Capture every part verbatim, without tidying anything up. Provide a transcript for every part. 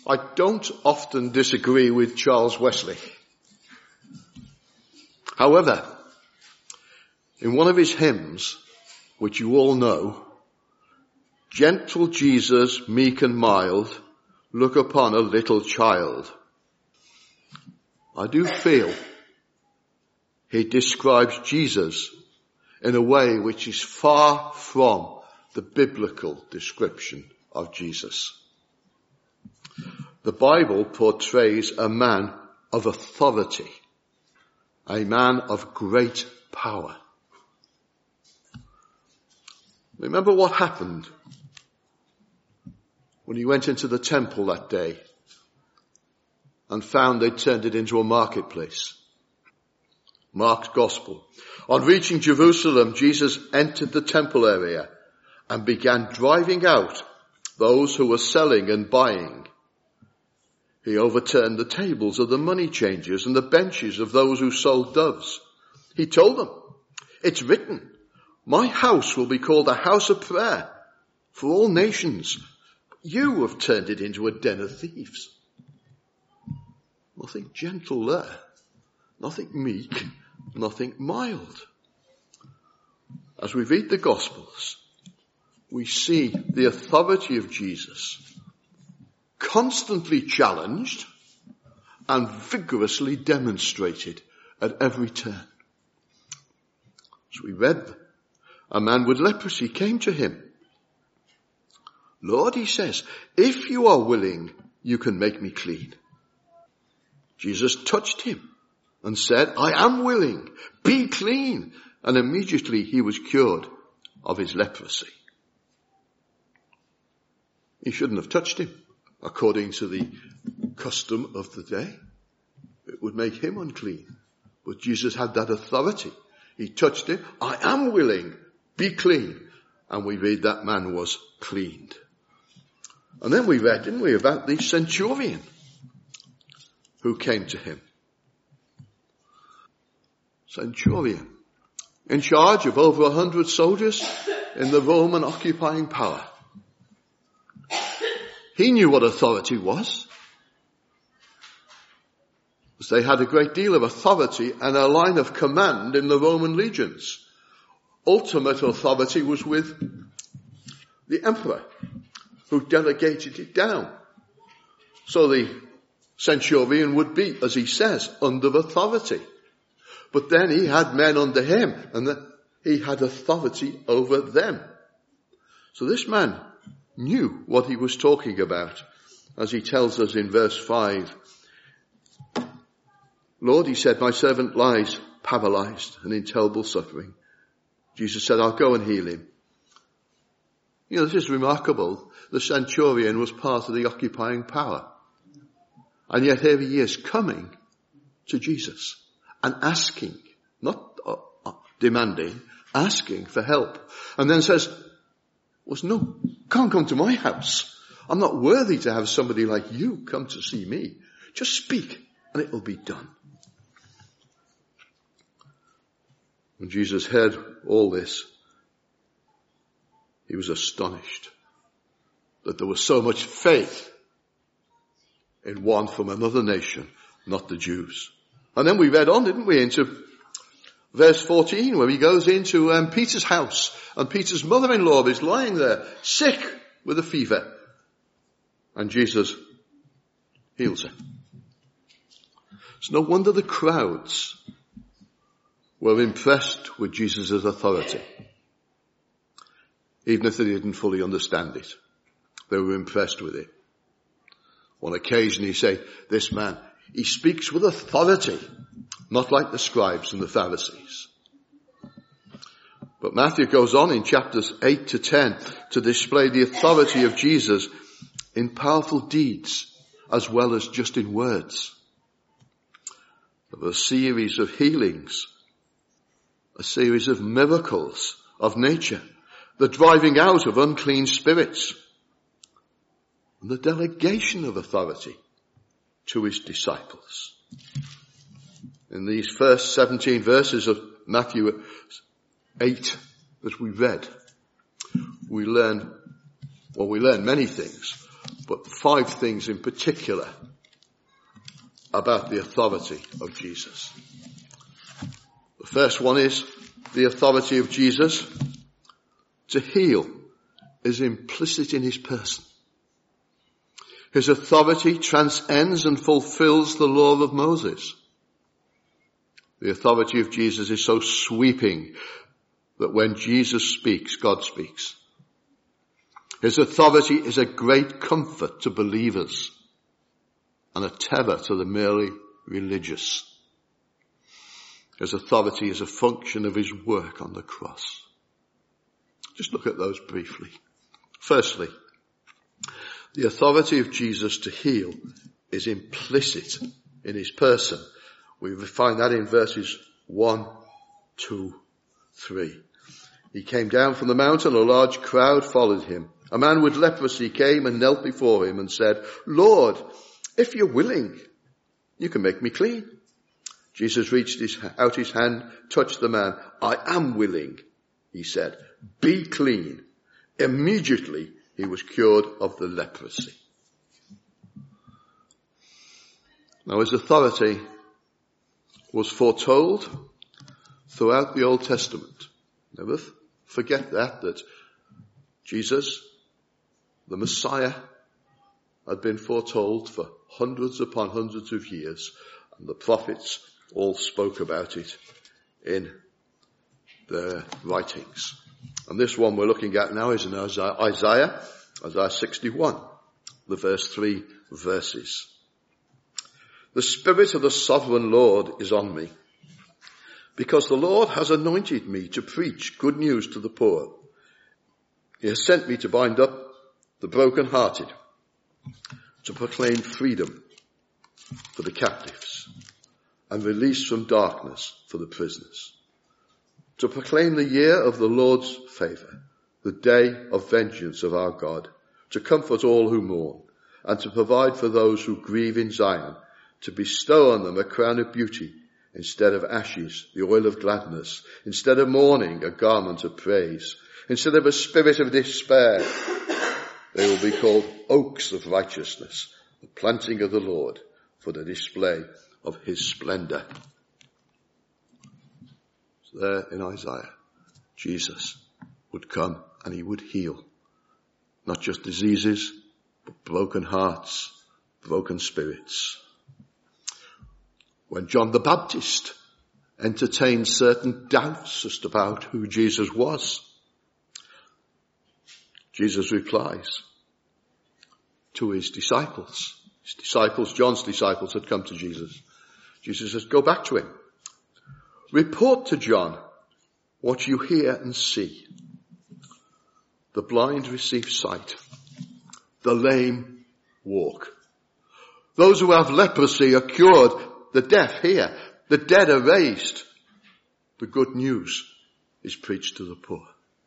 I don't often disagree with Charles Wesley. However, in one of his hymns, which you all know, "Gentle Jesus, meek and mild, look upon a little child," I do feel he describes Jesus in a way which is far from the biblical description of Jesus. The Bible portrays a man of authority, a man of great power. Remember what happened when he went into the temple that day and found they'd turned it into a marketplace. Mark's Gospel. On reaching Jerusalem, Jesus entered the temple area and began driving out those who were selling and buying. He overturned the tables of the money changers and the benches of those who sold doves. He told them, "It's written, my house will be called a house of prayer for all nations. You have turned it into a den of thieves." Nothing gentle there. Nothing meek. Nothing mild. As we read the Gospels, we see the authority of Jesus constantly challenged and vigorously demonstrated at every turn. As we read, a man with leprosy came to him. "Lord," he says, "if you are willing, you can make me clean." Jesus touched him and said, "I am willing, be clean." And immediately he was cured of his leprosy. He shouldn't have touched him, according to the custom of the day. It would make him unclean. But Jesus had that authority. He touched him. "I am willing, be clean." And we read that man was cleaned. And then we read, didn't we, about the centurion who came to him. Centurion, in charge of over a hundred soldiers in the Roman occupying power. He knew what authority was, because they had a great deal of authority and a line of command in the Roman legions. Ultimate authority was with the emperor, who delegated it down. So the centurion would be, as he says, under authority. But then he had men under him, and he had authority over them. So this man knew what he was talking about, as he tells us in verse five. "Lord," he said, "my servant lies paralyzed and in terrible suffering." Jesus said, "I'll go and heal him." You know, this is remarkable. The centurion was part of the occupying power. And yet here he is coming to Jesus and asking, not uh, uh, demanding, asking for help. And then says, well, no, can't come to my house. I'm not worthy to have somebody like you come to see me. Just speak and it will be done. When Jesus heard all this, he was astonished that there was so much faith in one from another nation, not the Jews. And then we read on, didn't we, into verse fourteen, where he goes into um, Peter's house, and Peter's mother-in-law is lying there, sick with a fever. And Jesus heals her. It's no wonder the crowds were impressed with Jesus' authority. Even if they didn't fully understand it, they were impressed with it. On occasion he said, this man, he speaks with authority, not like the scribes and the Pharisees. But Matthew goes on in chapters eight to ten to display the authority of Jesus in powerful deeds as well as just in words. There were a series of healings, a series of miracles of nature, the driving out of unclean spirits, and the delegation of authority to his disciples. In these first seventeen verses of Matthew eight that we read, we learn, well, we learn many things, but five things in particular about the authority of Jesus. The first one is the authority of Jesus to heal is implicit in his person. His authority transcends and fulfills the law of Moses. The authority of Jesus is so sweeping that when Jesus speaks, God speaks. His authority is a great comfort to believers and a terror to the merely religious. His authority is a function of his work on the cross. Just look at those briefly. Firstly, the authority of Jesus to heal is implicit in his person. We find that in verses one, two, three. He came down from the mountain, a large crowd followed him. A man with leprosy came and knelt before him and said, "Lord, if you're willing, you can make me clean." Jesus reached his, out his hand, touched the man. "I am willing," he said. "Be clean." Immediately he was cured of the leprosy. Now his authority was foretold throughout the Old Testament. Never forget that, that Jesus, the Messiah, had been foretold for hundreds upon hundreds of years, and the prophets all spoke about it in their writings. And this one we're looking at now is in Isaiah, Isaiah sixty-one, the first three verses. "The Spirit of the Sovereign Lord is on me, because the Lord has anointed me to preach good news to the poor. He has sent me to bind up the brokenhearted, to proclaim freedom for the captives and release from darkness for the prisoners, to proclaim the year of the Lord's favour, the day of vengeance of our God, to comfort all who mourn, and to provide for those who grieve in Zion, to bestow on them a crown of beauty instead of ashes, the oil of gladness, instead of mourning, a garment of praise, instead of a spirit of despair. They will be called oaks of righteousness, the planting of the Lord, for the display of his splendour." So there in Isaiah, Jesus would come and he would heal. Not just diseases, but broken hearts, broken spirits. When John the Baptist entertained certain doubts as to about who Jesus was, Jesus replies to his disciples. His disciples, John's disciples, had come to Jesus. Jesus says, "Go back to him. Report to John what you hear and see. The blind receive sight. The lame walk. Those who have leprosy are cured. The deaf hear. The dead are raised. The good news is preached to the poor."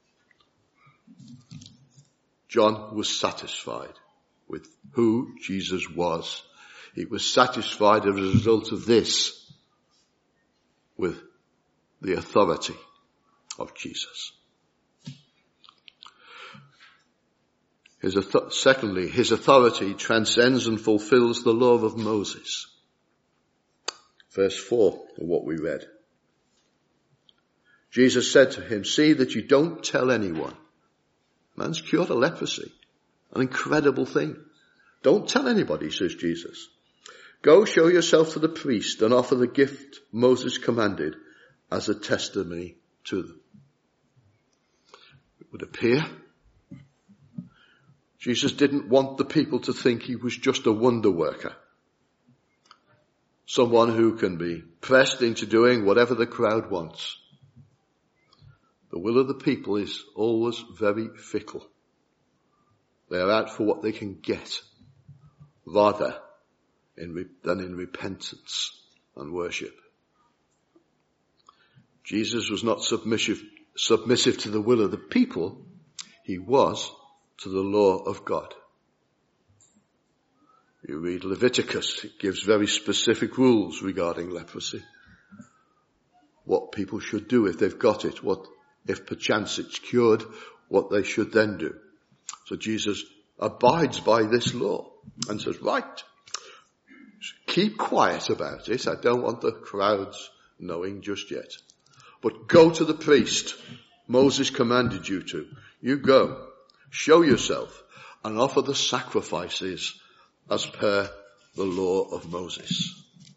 John was satisfied with who Jesus was. He was satisfied as a result of this with the authority of Jesus. His, secondly, his authority transcends and fulfills the law of Moses. Verse four of what we read. Jesus said to him, "See that you don't tell anyone." Man's cured of leprosy. An incredible thing. "Don't tell anybody," says Jesus. "Go show yourself to the priest and offer the gift Moses commanded as a testimony to them." It would appear Jesus didn't want the people to think he was just a wonder worker. Someone who can be pressed into doing whatever the crowd wants. The will of the people is always very fickle. They are out for what they can get, rather in re- than in repentance and worship. Jesus was not submissive, submissive to the will of the people. He was to the law of God. You read Leviticus, it gives very specific rules regarding leprosy. What people should do if they've got it, what if perchance it's cured, what they should then do. So Jesus abides by this law and says, right, keep quiet about it. I don't want the crowds knowing just yet. But go to the priest. Moses commanded you to. You go, show yourself, and offer the sacrifices as per the law of Moses.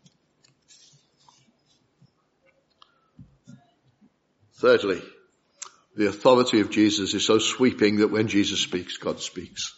Thirdly, the authority of Jesus is so sweeping that when Jesus speaks, God speaks.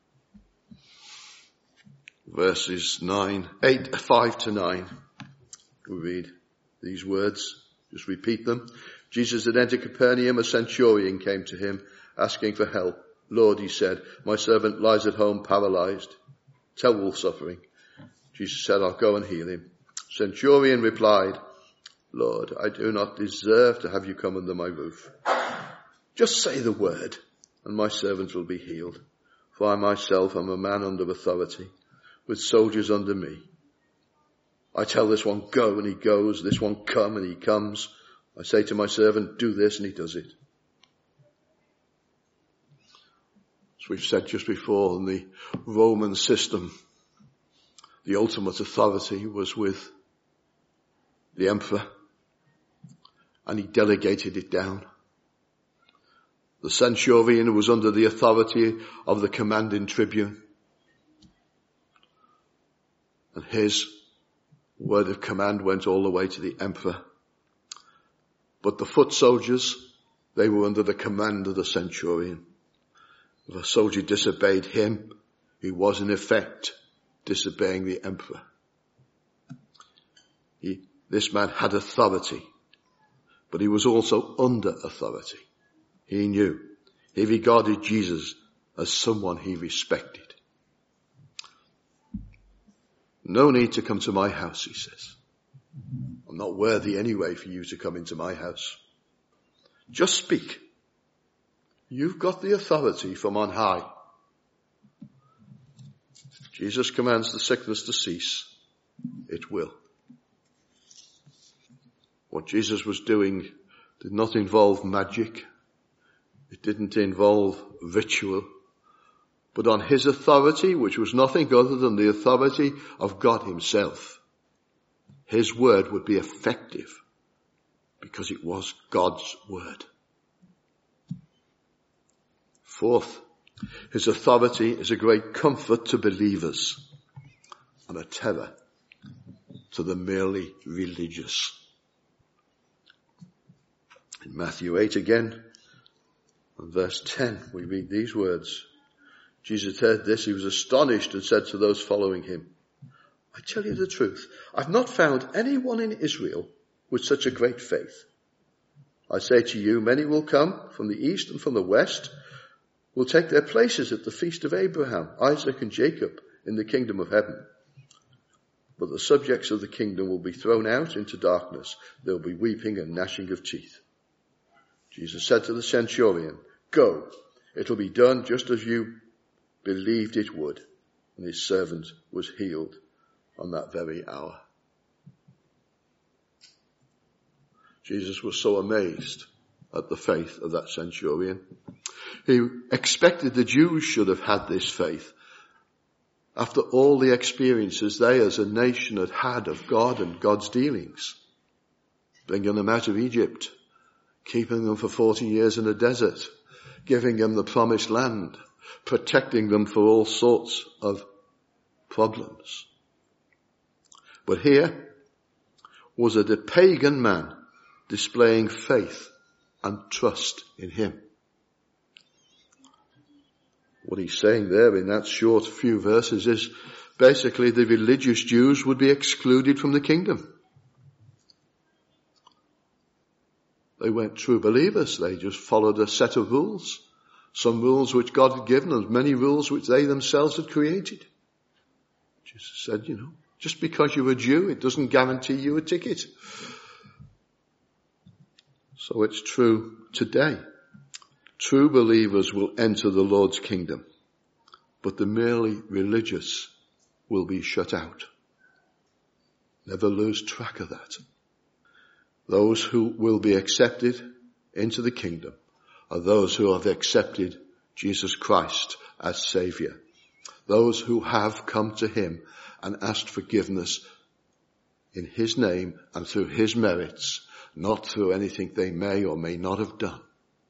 Verses nine, eight, five to nine, we read these words. Just repeat them. Jesus had entered Capernaum. A centurion came to him, asking for help. Lord, he said, my servant lies at home paralyzed, terrible suffering. Jesus said, I'll go and heal him. Centurion replied, Lord, I do not deserve to have you come under my roof. Just say the word, and my servant will be healed. For I myself am a man under authority, with soldiers under me. I tell this one, go, and he goes. This one, come, and he comes. I say to my servant, do this, and he does it. As we've said just before, in the Roman system, the ultimate authority was with the emperor, and he delegated it down. The centurion was under the authority of the commanding tribune, and his word of command went all the way to the emperor. But the foot soldiers, they were under the command of the centurion. If a soldier disobeyed him, he was in effect disobeying the emperor. He, this man had authority, but he was also under authority. He knew. He regarded Jesus as someone he respected. No need to come to my house, he says. I'm not worthy anyway for you to come into my house. Just speak. You've got the authority from on high. Jesus commands the sickness to cease. It will. What Jesus was doing did not involve magic. It didn't involve ritual. But on his authority, which was nothing other than the authority of God himself, his word would be effective because it was God's word. Fourth, his authority is a great comfort to believers and a terror to the merely religious. In Matthew eight again, and verse ten, we read these words. Jesus heard this, he was astonished and said to those following him, I tell you the truth, I've not found anyone in Israel with such a great faith. I say to you, many will come from the east and from the west, will take their places at the feast of Abraham, Isaac and Jacob in the kingdom of heaven. But the subjects of the kingdom will be thrown out into darkness. There will be weeping and gnashing of teeth. Jesus said to the centurion, go, it'll be done just as you believed it would. And his servant was healed on that very hour. Jesus was so amazed at the faith of that centurion. He expected the Jews should have had this faith after all the experiences they as a nation had had of God and God's dealings. Bringing them out of Egypt, keeping them for forty years in a desert, giving them the promised land, protecting them for all sorts of problems. But here was a pagan man displaying faith and trust in him. What he's saying there in that short few verses is basically the religious Jews would be excluded from the kingdom. They weren't true believers. They just followed a set of rules. Some rules which God had given and many rules which they themselves had created. Jesus said, you know, just because you're a Jew, it doesn't guarantee you a ticket. So it's true today. True believers will enter the Lord's kingdom, but the merely religious will be shut out. Never lose track of that. Those who will be accepted into the kingdom are those who have accepted Jesus Christ as Saviour. Those who have come to him and asked forgiveness in his name and through his merits, not through anything they may or may not have done.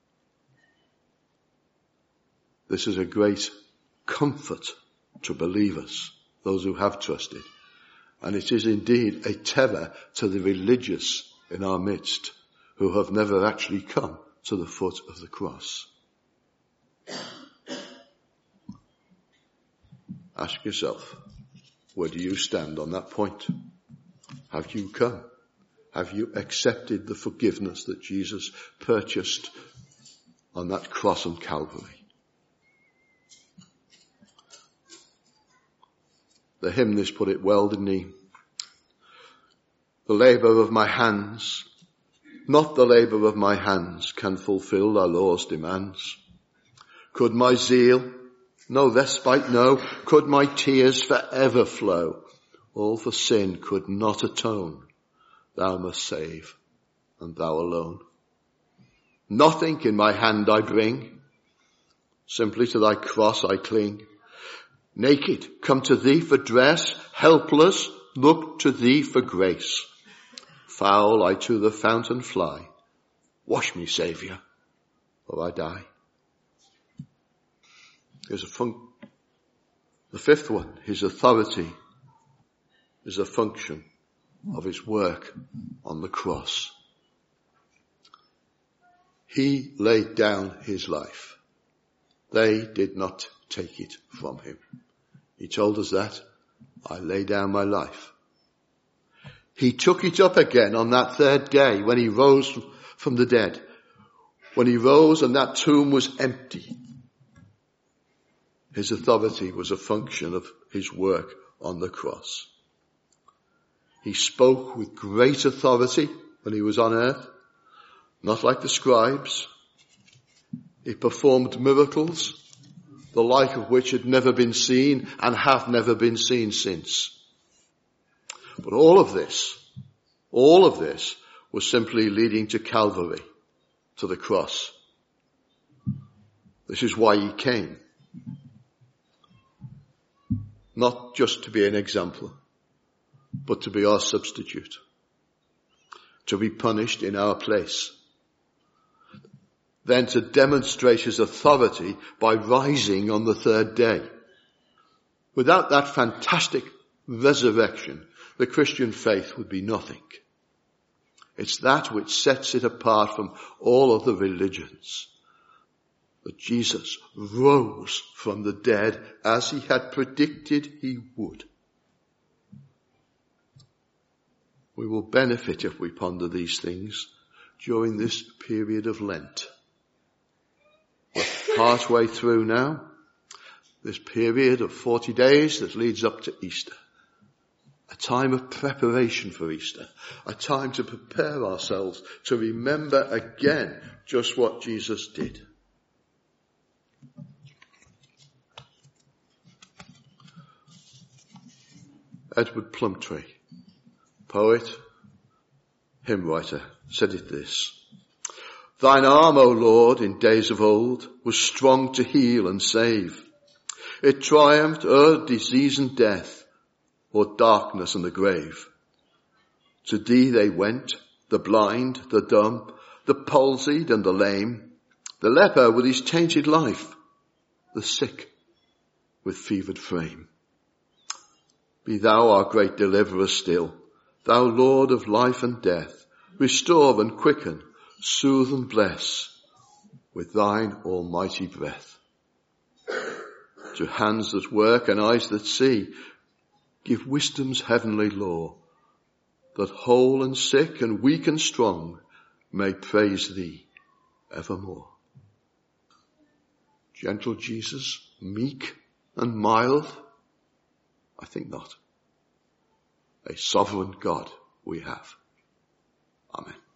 This is a great comfort to believers, those who have trusted. And it is indeed a terror to the religious in our midst who have never actually come to the foot of the cross. Ask yourself, where do you stand on that point? Have you come? Have you accepted the forgiveness that Jesus purchased on that cross on Calvary? The hymnist put it well, didn't he? The labour of my hands, not the labour of my hands, can fulfil our law's demands. Could my zeal no respite know? Could my tears forever flow? All for sin could not atone. Thou must save, and thou alone. Nothing in my hand I bring, simply to thy cross I cling. Naked, come to thee for dress, helpless, look to thee for grace. Foul I to the fountain fly, wash me, Saviour, or I die. Here's a fun- the fifth one, his authority is a function of his work on the cross. He laid down his life. They did not take it from him. He told us that, I lay down my life. He took it up again on that third day when he rose from the dead. When he rose and that tomb was empty. His authority was a function of his work on the cross. He spoke with great authority when he was on earth, not like the scribes. He performed miracles, the like of which had never been seen and have never been seen since. But all of this, all of this was simply leading to Calvary, to the cross. This is why he came. Not just to be an example, but to be our substitute, to be punished in our place, then to demonstrate his authority by rising on the third day. Without that fantastic resurrection, the Christian faith would be nothing. It's that which sets it apart from all other religions, that Jesus rose from the dead as he had predicted he would. We will benefit if we ponder these things during this period of Lent. We're partway through now, this period of forty days that leads up to Easter. A time of preparation for Easter. A time to prepare ourselves to remember again just what Jesus did. Edward Plumtree, poet, hymn writer, said it this: Thine arm, O Lord, in days of old, was strong to heal and save. It triumphed o'er disease and death, o'er darkness and the grave. To thee they went, the blind, the dumb, the palsied and the lame, the leper with his tainted life, the sick with fevered frame. Be thou our great deliverer still, thou Lord of life and death. Restore and quicken, soothe and bless with thine almighty breath. To hands that work and eyes that see, give wisdom's heavenly law, that whole and sick and weak and strong may praise thee evermore. Gentle Jesus, meek and mild? I think not. A sovereign God we have. Amen.